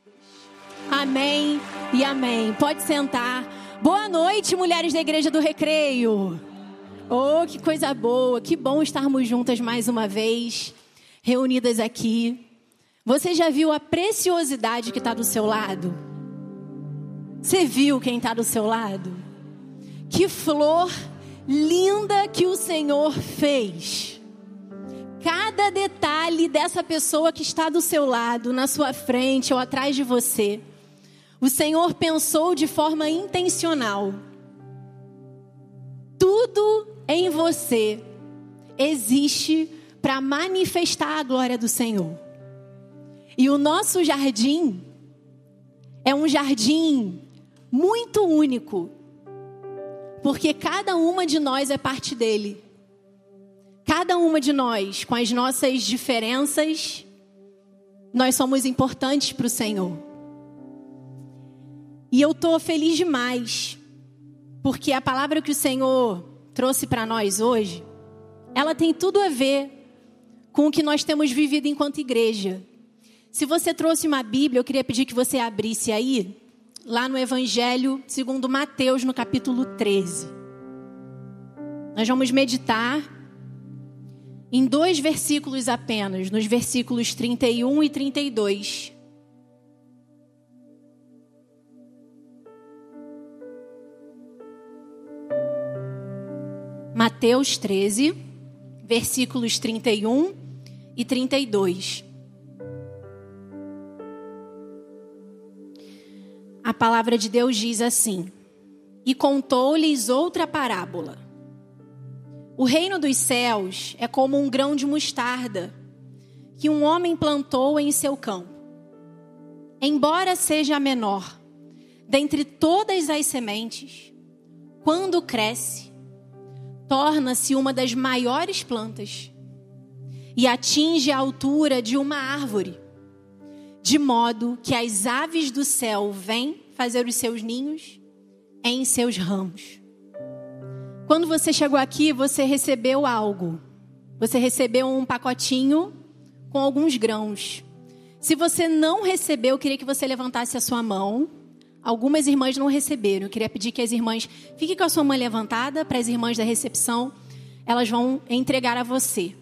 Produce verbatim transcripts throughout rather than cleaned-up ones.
Amém e amém. Pode sentar. Boa noite, mulheres da Igreja do Recreio. Oh, que coisa boa. Que bom estarmos juntas mais uma vez, reunidas aqui. Você já viu a preciosidade que está do seu lado? Você viu quem está do seu lado? Que flor linda que o Senhor fez. Cada detalhe dessa pessoa que está do seu lado, na sua frente ou atrás de você, o Senhor pensou de forma intencional. Tudo em você existe para manifestar a glória do Senhor. E o nosso jardim é um jardim muito único, porque cada uma de nós é parte dele. Cada uma de nós, com as nossas diferenças, nós somos importantes para o Senhor. E eu estou feliz demais, porque a palavra que o Senhor trouxe para nós hoje, ela tem tudo a ver com o que nós temos vivido enquanto igreja. Se você trouxe uma Bíblia, eu queria pedir que você abrisse aí, lá no Evangelho segundo Mateus, no capítulo treze. Nós vamos meditar em dois versículos apenas, nos versículos trinta e um e trinta e dois. Mateus treze, versículos trinta e um e trinta e dois. A palavra de Deus diz assim: E contou-lhes outra parábola. O reino dos céus é como um grão de mostarda que um homem plantou em seu campo. Embora seja a menor dentre todas as sementes, quando cresce, torna-se uma das maiores plantas e atinge a altura de uma árvore, de modo que as aves do céu vêm fazer os seus ninhos em seus ramos. Quando você chegou aqui, você recebeu algo. Você recebeu um pacotinho com alguns grãos. Se você não recebeu, eu queria que você levantasse a sua mão. Algumas irmãs não receberam. Eu queria pedir que as irmãs fiquem com a sua mão levantada para as irmãs da recepção. Elas vão entregar a você.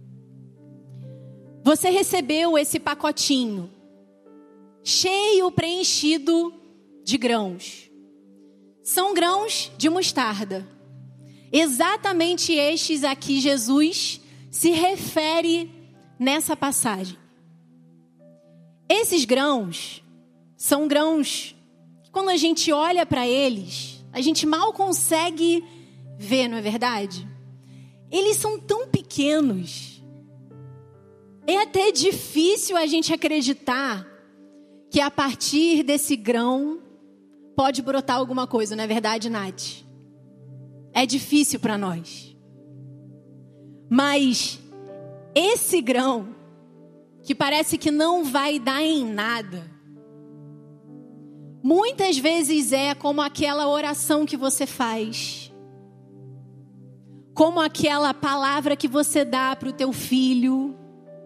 Você recebeu esse pacotinho cheio, preenchido de grãos. São grãos de mostarda. Exatamente estes aqui Jesus se refere nessa passagem. Esses grãos são grãos que, quando a gente olha para eles, a gente mal consegue ver, não é verdade? Eles são tão pequenos. É até difícil a gente acreditar que a partir desse grão pode brotar alguma coisa, não é verdade, Nath? É difícil para nós. Mas esse grão, que parece que não vai dar em nada, muitas vezes é como aquela oração que você faz, como aquela palavra que você dá para o teu filho,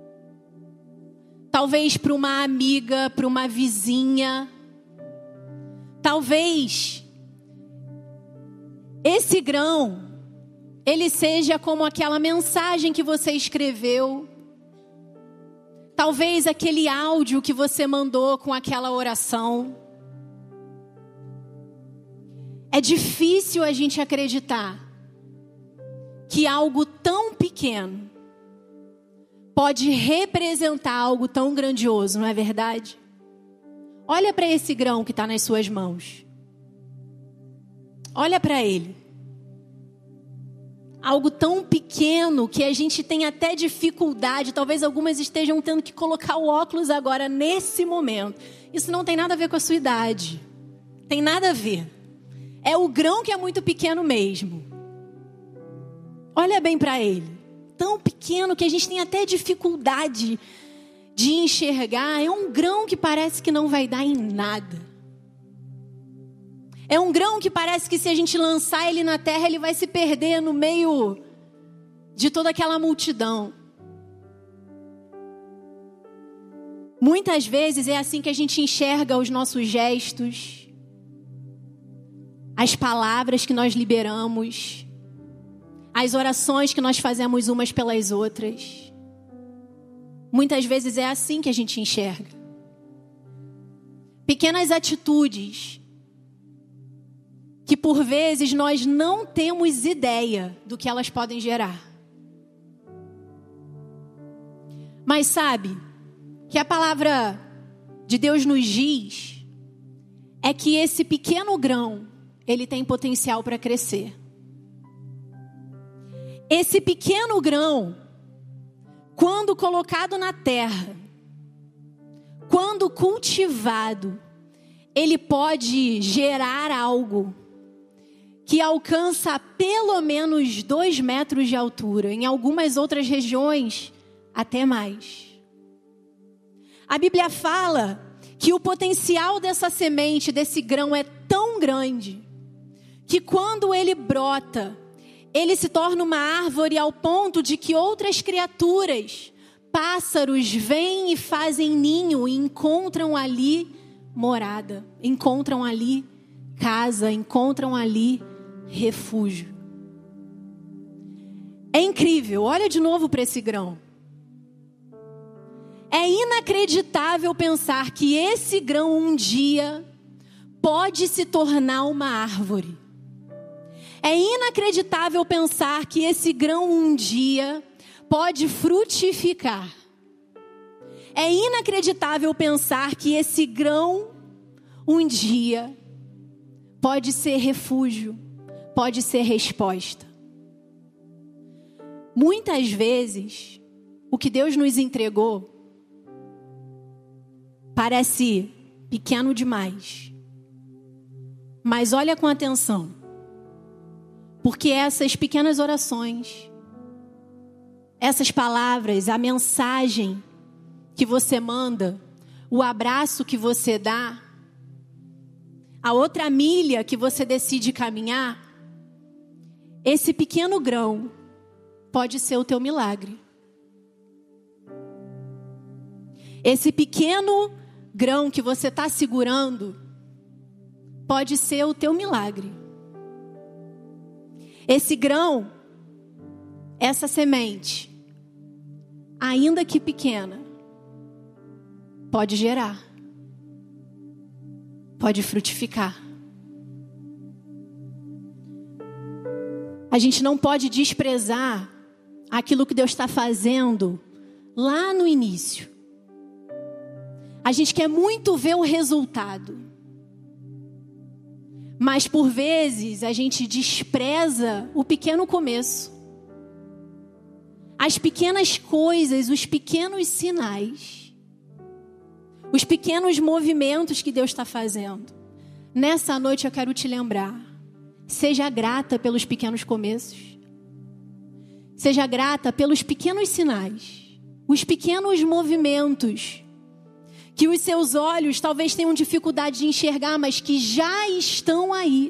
talvez para uma amiga, para uma vizinha. Talvez esse grão, ele seja como aquela mensagem que você escreveu. Talvez aquele áudio que você mandou com aquela oração. É difícil a gente acreditar que algo tão pequeno pode representar algo tão grandioso, não é verdade? Olha para esse grão que está nas suas mãos. Olha para ele. Algo tão pequeno que a gente tem até dificuldade. Talvez algumas estejam tendo que colocar o óculos agora, nesse momento. Isso não tem nada a ver com a sua idade. Tem nada a ver. É o grão que é muito pequeno mesmo. Olha bem para ele. Tão pequeno que a gente tem até dificuldade de enxergar. É um grão que parece que não vai dar em nada. É um grão que parece que se a gente lançar ele na terra, ele vai se perder no meio de toda aquela multidão. Muitas vezes é assim que a gente enxerga os nossos gestos, as palavras que nós liberamos, as orações que nós fazemos umas pelas outras. Muitas vezes é assim que a gente enxerga. Pequenas atitudes que por vezes nós não temos ideia do que elas podem gerar. Mas sabe, que a palavra de Deus nos diz é que esse pequeno grão, ele tem potencial para crescer. Esse pequeno grão, quando colocado na terra, quando cultivado, ele pode gerar algo que alcança pelo menos dois metros de altura. Em algumas outras regiões, até mais. A Bíblia fala que o potencial dessa semente, desse grão, é tão grande que quando ele brota, ele se torna uma árvore ao ponto de que outras criaturas, pássaros, vêm e fazem ninho e encontram ali morada, encontram ali casa, encontram ali refúgio. É incrível, olha de novo para esse grão. É inacreditável pensar que esse grão um dia pode se tornar uma árvore. É inacreditável pensar que esse grão um dia pode frutificar. É inacreditável pensar que esse grão um dia pode ser refúgio, pode ser resposta. Muitas vezes, o que Deus nos entregou parece pequeno demais. Mas olha com atenção. Porque essas pequenas orações, essas palavras, a mensagem que você manda, o abraço que você dá, a outra milha que você decide caminhar, esse pequeno grão pode ser o teu milagre. Esse pequeno grão que você está segurando pode ser o teu milagre. Esse grão, essa semente, ainda que pequena, pode gerar, pode frutificar. A gente não pode desprezar aquilo que Deus está fazendo lá no início. A gente quer muito ver o resultado. Mas por vezes a gente despreza o pequeno começo. As pequenas coisas, os pequenos sinais. Os pequenos movimentos que Deus está fazendo. Nessa noite eu quero te lembrar. Seja grata pelos pequenos começos. Seja grata pelos pequenos sinais. Os pequenos movimentos que os seus olhos talvez tenham dificuldade de enxergar, mas que já estão aí.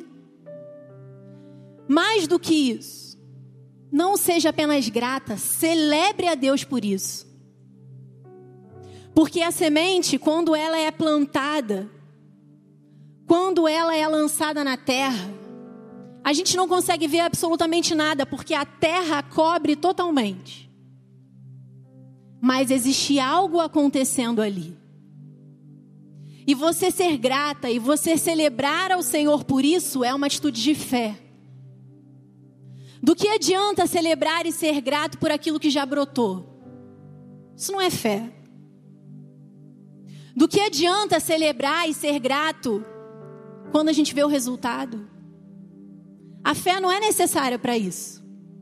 Mais do que isso, não seja apenas grata, celebre a Deus por isso. Porque a semente, quando ela é plantada, quando ela é lançada na terra, a gente não consegue ver absolutamente nada, porque a terra cobre totalmente. Mas existe algo acontecendo ali. E você ser grata e você celebrar ao Senhor por isso é uma atitude de fé. Do que adianta celebrar e ser grato por aquilo que já brotou? Isso não é fé. Do que adianta celebrar e ser grato quando a gente vê o resultado? A fé não é necessária para isso.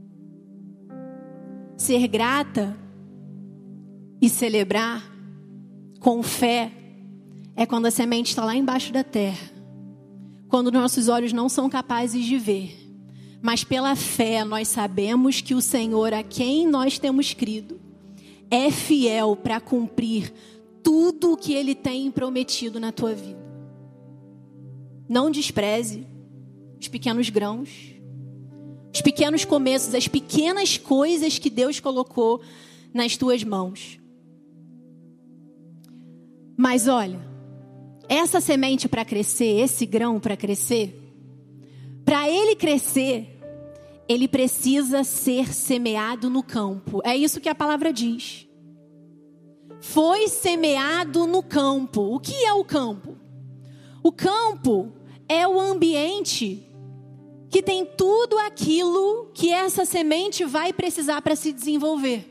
Ser grata e celebrar com fé é quando a semente está lá embaixo da terra. Quando nossos olhos não são capazes de ver. Mas pela fé nós sabemos que o Senhor, a quem nós temos crido, é fiel para cumprir tudo o que Ele tem prometido na tua vida. Não despreze os pequenos grãos, os pequenos começos, as pequenas coisas que Deus colocou nas tuas mãos. Mas olha, essa semente para crescer, esse grão para crescer, para ele crescer, ele precisa ser semeado no campo. É isso que a palavra diz. Foi semeado no campo. O que é o campo? O campo é o ambiente que tem tudo aquilo que essa semente vai precisar para se desenvolver.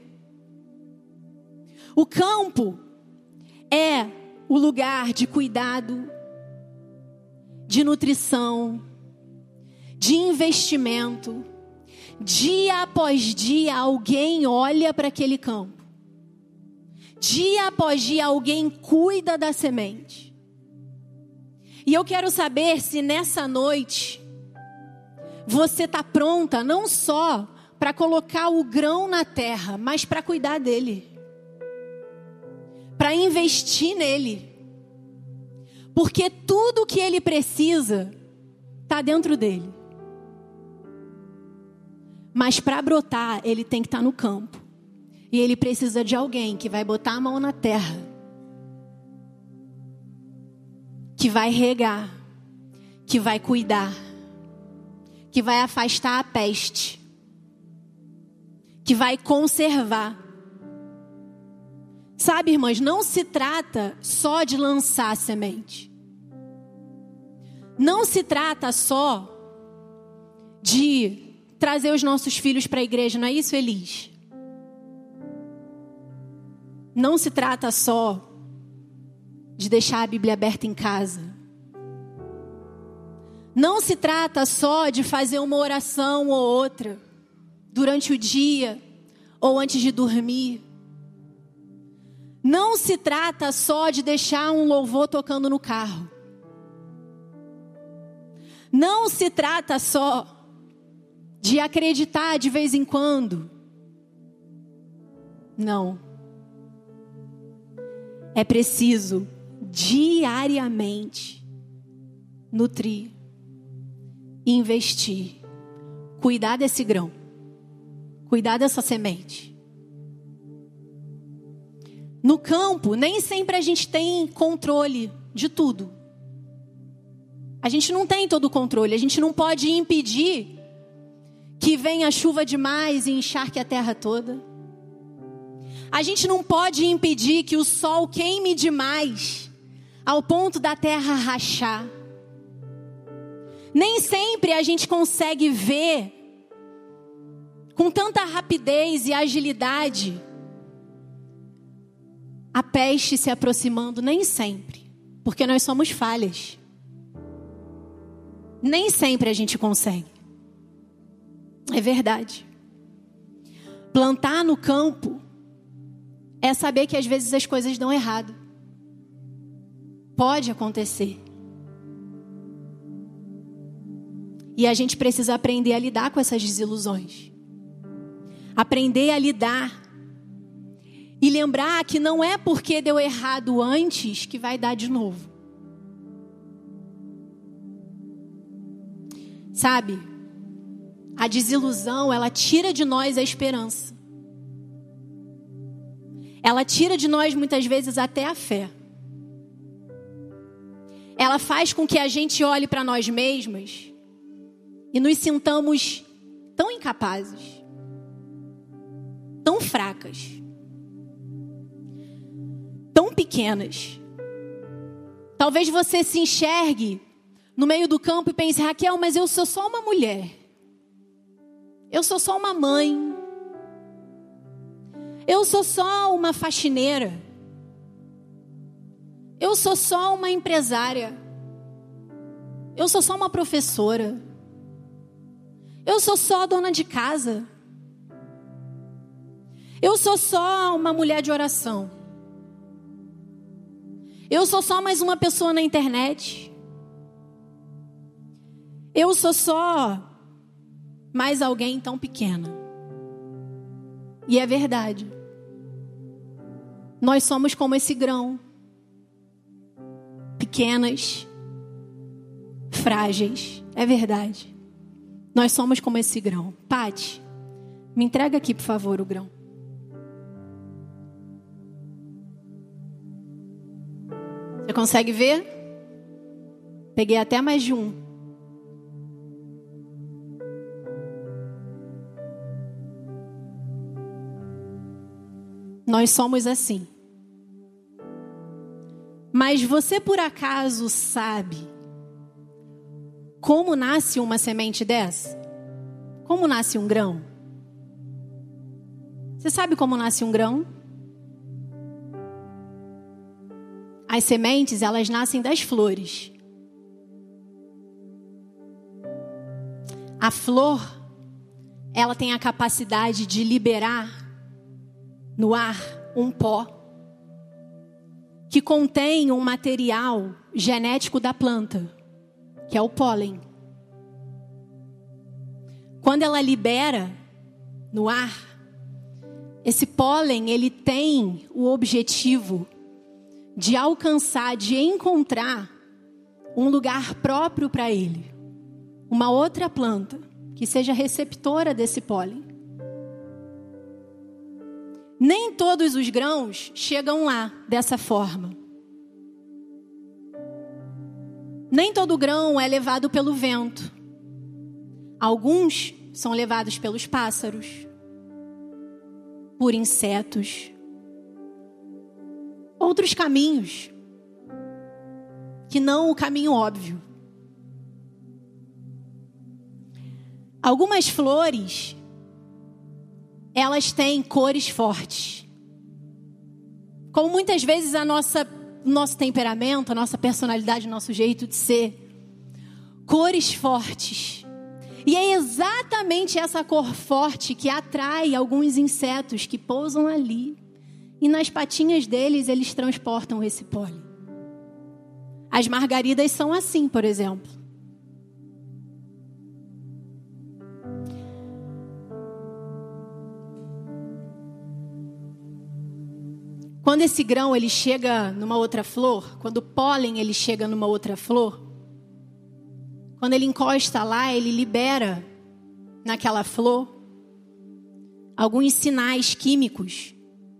O campo é o lugar de cuidado, de nutrição, de investimento. Dia após dia alguém olha para aquele campo. Dia após dia alguém cuida da semente. E eu quero saber se nessa noite você está pronta não só para colocar o grão na terra, mas para cuidar dele. Para investir nele. Porque tudo que ele precisa está dentro dele. Mas para brotar, ele tem que estar no campo. E ele precisa de alguém que vai botar a mão na terra. Que vai regar. Que vai cuidar. Que vai afastar a peste. Que vai conservar. Sabe, irmãs, não se trata só de lançar a semente. Não se trata só de trazer os nossos filhos para a igreja, não é isso, Elis? Não se trata só de deixar a Bíblia aberta em casa. Não se trata só de fazer uma oração ou outra durante o dia ou antes de dormir. Não se trata só de deixar um louvor tocando no carro. Não se trata só de acreditar de vez em quando. Não. É preciso diariamente nutrir, investir, cuidar desse grão, cuidar dessa semente. No campo, nem sempre a gente tem controle de tudo. A gente não tem todo o controle, a gente não pode impedir que venha chuva demais e encharque a terra toda. A gente não pode impedir que o sol queime demais ao ponto da terra rachar. Nem sempre a gente consegue ver com tanta rapidez e agilidade a peste se aproximando, nem sempre, porque nós somos falhas. Nem sempre a gente consegue. É verdade. Plantar no campo é saber que às vezes as coisas dão errado. Pode acontecer. E a gente precisa aprender a lidar com essas desilusões. Aprender a lidar. E lembrar que não é porque deu errado antes que vai dar de novo. Sabe? A desilusão, ela tira de nós a esperança. Ela tira de nós muitas vezes até a fé. Ela faz com que a gente olhe para nós mesmas e nos sintamos tão incapazes, tão fracas, tão pequenas. Talvez você se enxergue no meio do campo e pense: Raquel, mas eu sou só uma mulher. Eu sou só uma mãe. Eu sou só uma faxineira. Eu sou só uma empresária. Eu sou só uma professora. Eu sou só dona de casa. Eu sou só uma mulher de oração. Eu sou só mais uma pessoa na internet. Eu sou só mais alguém tão pequena. E é verdade. Nós somos como esse grão. Pequenas, frágeis. É verdade. Nós somos como esse grão. Pati, me entrega aqui, por favor, o grão. Você consegue ver? Peguei até mais de um. Nós somos assim. Mas você por acaso sabe como nasce uma semente dessa? Como nasce um grão? Você sabe como nasce um grão? As sementes, elas nascem das flores. A flor, ela tem a capacidade de liberar no ar um pó que contém um material genético da planta, que é o pólen. Quando ela libera no ar, esse pólen, ele tem o objetivo de alcançar, de encontrar um lugar próprio para ele. Uma outra planta que seja receptora desse pólen. Nem todos os grãos chegam lá dessa forma. Nem todo grão é levado pelo vento. Alguns são levados pelos pássaros, por insetos, outros caminhos, que não o caminho óbvio. Algumas flores, elas têm cores fortes. Como muitas vezes a nossa, nosso temperamento, a nossa personalidade, o nosso jeito de ser. Cores fortes. E é exatamente essa cor forte que atrai alguns insetos que pousam ali. E nas patinhas deles, eles transportam esse pólen. As margaridas são assim, por exemplo. Quando esse grão ele chega numa outra flor, quando o pólen ele chega numa outra flor, quando ele encosta lá, ele libera naquela flor alguns sinais químicos.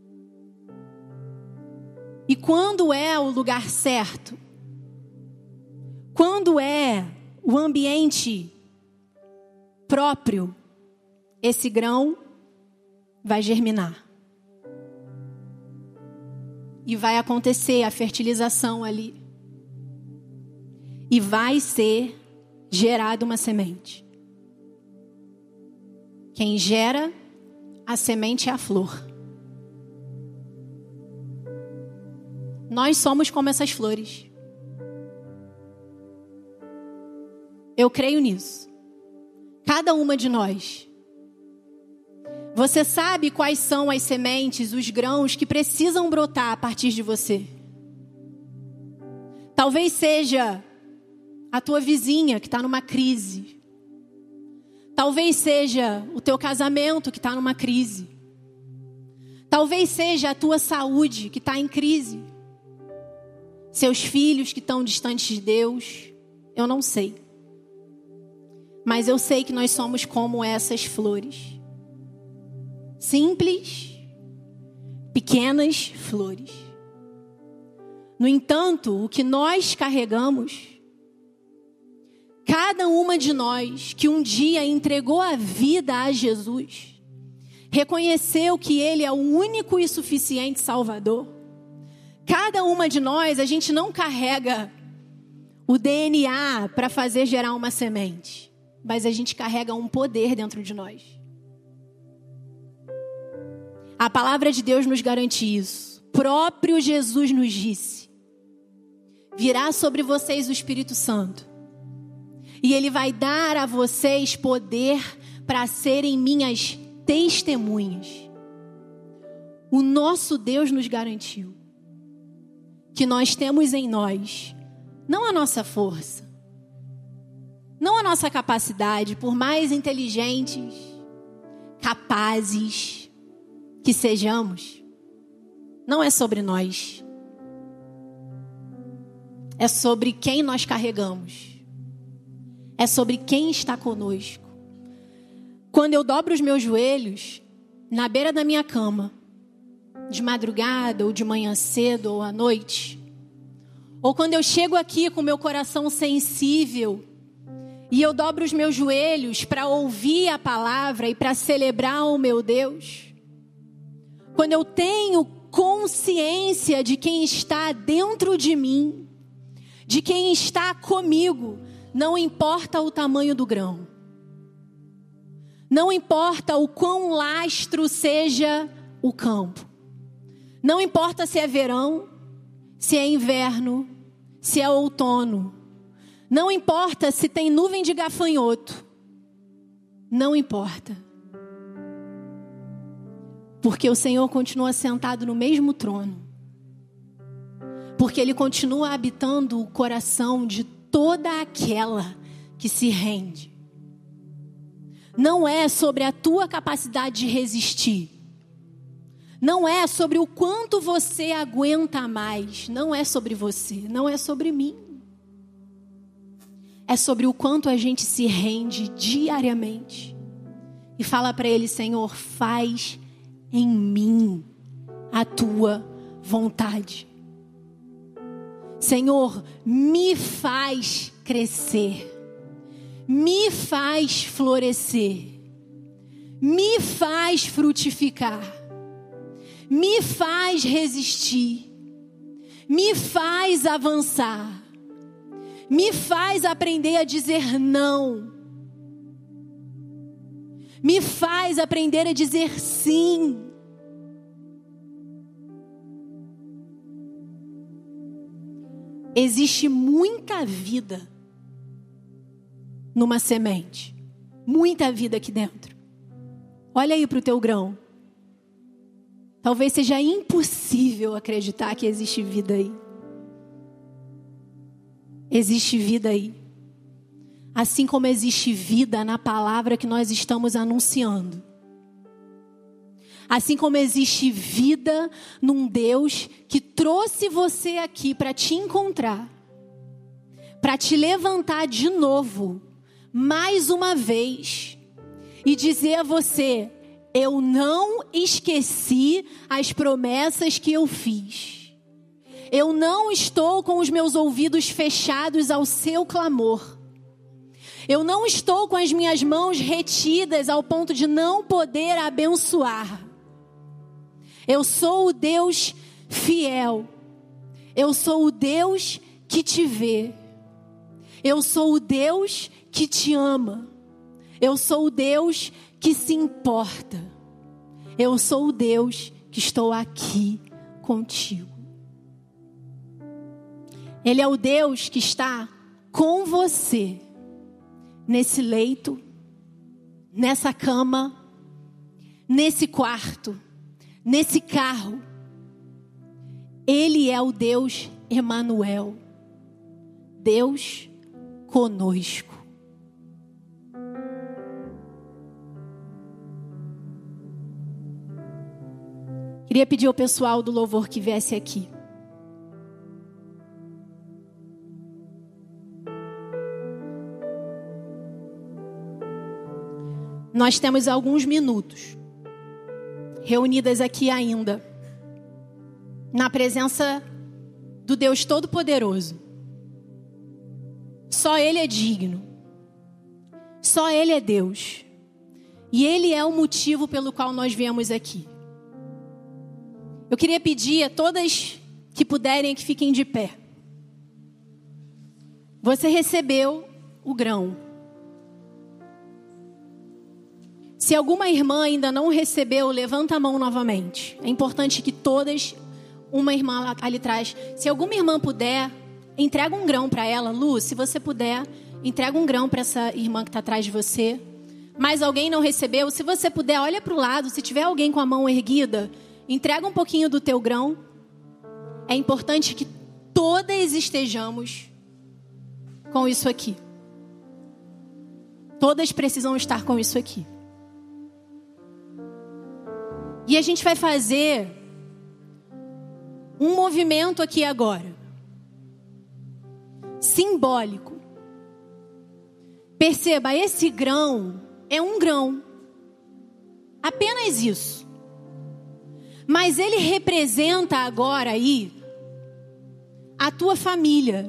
E quando é o lugar certo, quando é o ambiente próprio, esse grão vai germinar. E vai acontecer a fertilização ali. E vai ser gerada uma semente. Quem gera a semente é a flor. Nós somos como essas flores. Eu creio nisso. Cada uma de nós. Você sabe quais são as sementes, os grãos que precisam brotar a partir de você. Talvez seja a tua vizinha que está numa crise. Talvez seja o teu casamento que está numa crise. Talvez seja a tua saúde que está em crise. Seus filhos que estão distantes de Deus. Eu não sei. Mas eu sei que nós somos como essas flores. Simples, pequenas flores. No entanto, o que nós carregamos, cada uma de nós que um dia entregou a vida a Jesus, reconheceu que Ele é o único e suficiente Salvador. Cada uma de nós, a gente não carrega o D N A para fazer gerar uma semente, mas a gente carrega um poder dentro de nós. A palavra de Deus nos garante isso. Próprio Jesus nos disse: virá sobre vocês o Espírito Santo. E Ele vai dar a vocês poder para serem minhas testemunhas. O nosso Deus nos garantiu que nós temos em nós, não a nossa força, não a nossa capacidade, por mais inteligentes, capazes que sejamos, não é sobre nós. É sobre quem nós carregamos. É sobre quem está conosco. Quando eu dobro os meus joelhos na beira da minha cama, de madrugada ou de manhã cedo ou à noite, Ou quando eu chego aqui com meu coração sensível e eu dobro os meus joelhos para ouvir a palavra e para celebrar o meu Deus. Quando eu tenho consciência de quem está dentro de mim, de quem está comigo, não importa o tamanho do grão. Não importa o quão lastro seja o campo. Não importa se é verão, se é inverno, se é outono. Não importa se tem nuvem de gafanhoto. Não importa. Porque o Senhor continua sentado no mesmo trono. Porque Ele continua habitando o coração de toda aquela que se rende. Não é sobre a tua capacidade de resistir. Não é sobre o quanto você aguenta mais. Não é sobre você, não é sobre mim. É sobre o quanto a gente se rende diariamente. E fala para Ele: Senhor, faz em mim a tua vontade. Senhor, me faz crescer. Me faz florescer. Me faz frutificar. Me faz resistir. Me faz avançar. Me faz aprender a dizer não. Me faz aprender a dizer sim. Existe muita vida numa semente. Muita vida aqui dentro. Olha aí para o teu grão. Talvez seja impossível acreditar que existe vida aí. Existe vida aí. Assim como existe vida na palavra que nós estamos anunciando. Assim como existe vida num Deus que trouxe você aqui para te encontrar. Para te levantar de novo, mais uma vez. E dizer a você: eu não esqueci as promessas que eu fiz. Eu não estou com os meus ouvidos fechados ao seu clamor. Eu não estou com as minhas mãos retidas ao ponto de não poder abençoar. Eu sou o Deus fiel. Eu sou o Deus que te vê. Eu sou o Deus que te ama. Eu sou o Deus que se importa. Eu sou o Deus que estou aqui contigo. Ele é o Deus que está com você. Nesse leito, nessa cama, nesse quarto, nesse carro. Ele é o Deus Emanuel, Deus conosco. Queria pedir ao pessoal do louvor que viesse aqui. Nós temos alguns minutos reunidas aqui ainda, na presença do Deus Todo-Poderoso. Só Ele é digno. Só Ele é Deus. E Ele é o motivo pelo qual nós viemos aqui. Eu queria pedir a todas que puderem que fiquem de pé. Você recebeu o grão. Se alguma irmã ainda não recebeu, levanta a mão novamente. É importante que todas, uma irmã ali atrás, se alguma irmã puder, entrega um grão para ela. Lu, se você puder, entrega um grão para essa irmã que está atrás de você. Mas alguém não recebeu, se você puder, olha para o lado. Se tiver alguém com a mão erguida, entrega um pouquinho do teu grão. É importante que todas estejamos com isso aqui. Todas precisam estar com isso aqui. E a gente vai fazer um movimento aqui agora, simbólico. Perceba, esse grão é um grão, apenas isso. Mas ele representa agora aí a tua família,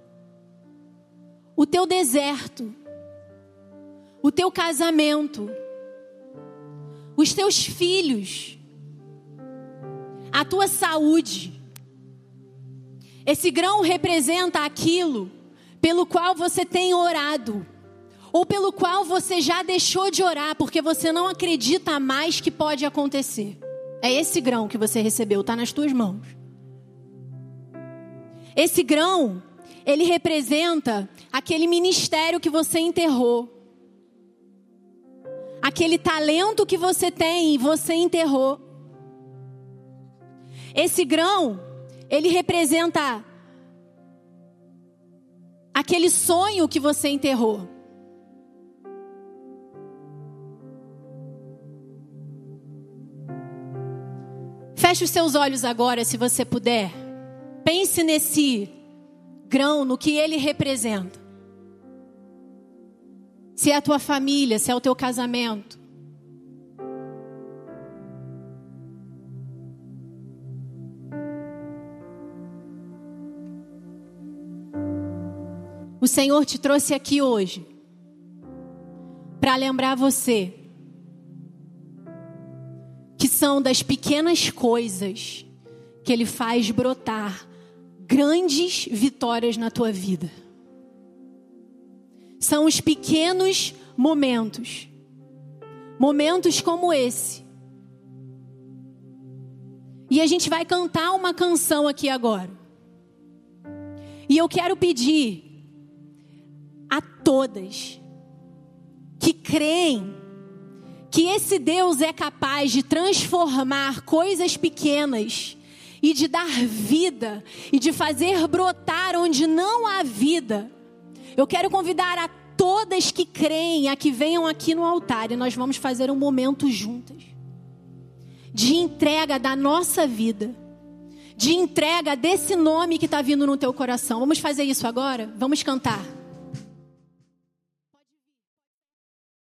o teu deserto, o teu casamento, os teus filhos, a tua saúde. Esse grão representa aquilo pelo qual você tem orado, ou pelo qual você já deixou de orar, porque você não acredita mais que pode acontecer. É esse grão que você recebeu, está nas tuas mãos. Esse grão, ele representa aquele ministério que você enterrou. Aquele talento que você tem e você enterrou. Esse grão, ele representa aquele sonho que você enterrou. Feche os seus olhos agora, se você puder. Pense nesse grão, no que ele representa. Se é a tua família, se é o teu casamento. O Senhor te trouxe aqui hoje para lembrar você que são das pequenas coisas que Ele faz brotar grandes vitórias na tua vida. São os pequenos momentos, momentos como esse. E a gente vai cantar uma canção aqui agora. E eu quero pedir a todas que creem que esse Deus é capaz de transformar coisas pequenas e de dar vida e de fazer brotar onde não há vida. Eu quero convidar a todas que creem a que venham aqui no altar e nós vamos fazer um momento juntas de entrega da nossa vida, de entrega desse nome que está vindo no teu coração. Vamos fazer isso agora? Vamos cantar.